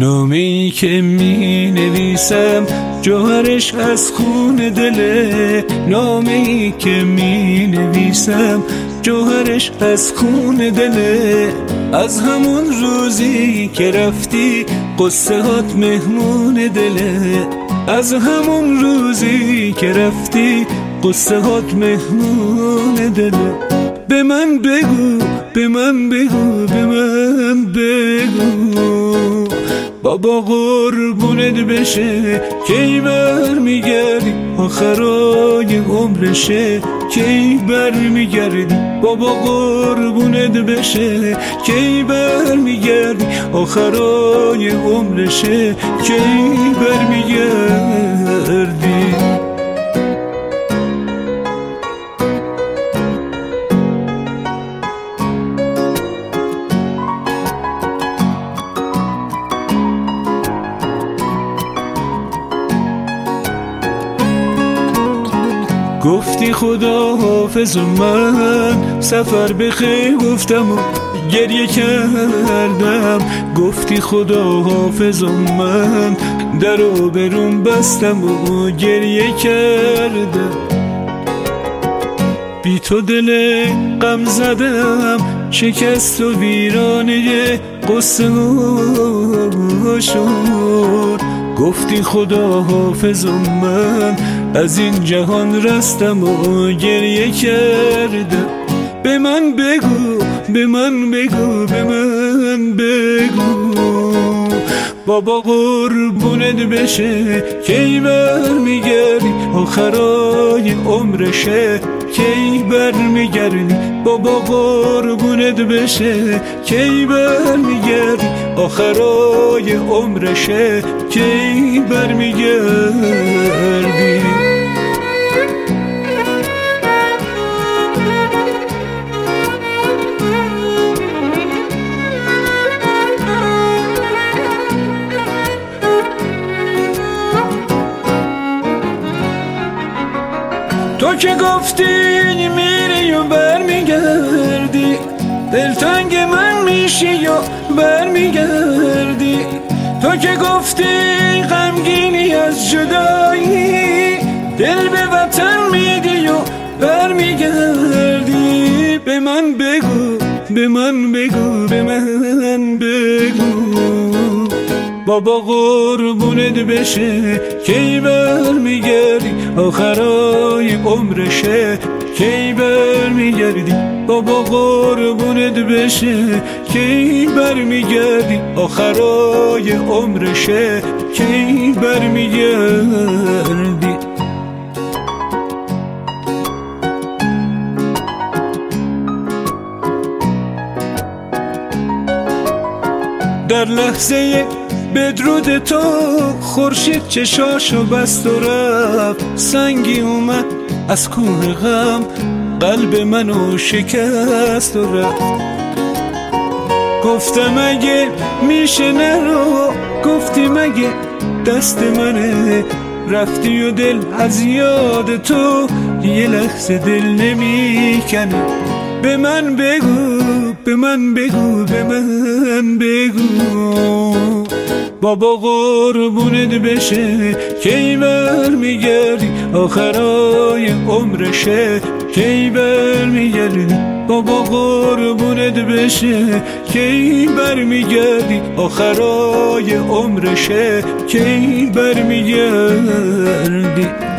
نامه‌ای که می نویسم جوهرش از خون دله، نامه‌ای که می نویسم جوهرش از خون دله. از همون روزی که رفتی قصه هات مهمون دله، از همون روزی که رفتی قصه هات مهمون دله. به من بگو، به من بگو، به من بگو بابا قربونت بشه کی برمیگردی، آخرای عمرشه کی برمیگردی. بابا قربونت بشه کی برمیگردی، آخرای عمرشه کی برمیگردی. گفتی خدا حافظ و من سفر بخیر گفتم و گریه کردم. گفتی خدا حافظ و من درو برون بستم و گریه کردم. بی تو دل غم زدم شکست و ویرانه قصه ها شد. گفتی خدا حافظ و من از این جهان رستم و گریه کردم. به من بگو، به من بگو، به من بگو بابا قربونت بشه کی برمیگردی، آخرای عمرشه کی برمیگردی. بابا قربونت بشه کی برمیگردی، آخرای عمرشه کی برمیگردی. تو که گفتی میری و برمیگردی، دلتنگ من میشی و برمیگردی. تو که گفتی غمگینی از جدایی، دل به وطن میدی و برمیگردی. به من بگو، به من بگو، به من بگو بابا قربونت بشه کی برمیگردی، آخرای عمرشه کی برمیگردی. بابا قربونت بشه کی برمیگردی، آخرای عمرشه کی برمیگردی. در لحظه بدرود تو خورشید چشاشو بست و رفت، سنگی اومد از کوه غم قلب منو شکست و رفت. گفتم اگه میشه نرو، گفتی مگه دست منه، رفتی و دل از یاد تو یه لحظه دل نمیکنه. به من بگو، به من بگو، به من بگو بابا قربونت بشه کی برمیگردی، آخرای عمرشه کی برمیگردی. بابا قربونت بشه کی برمیگردی، آخرای عمرشه کی برمیگردی.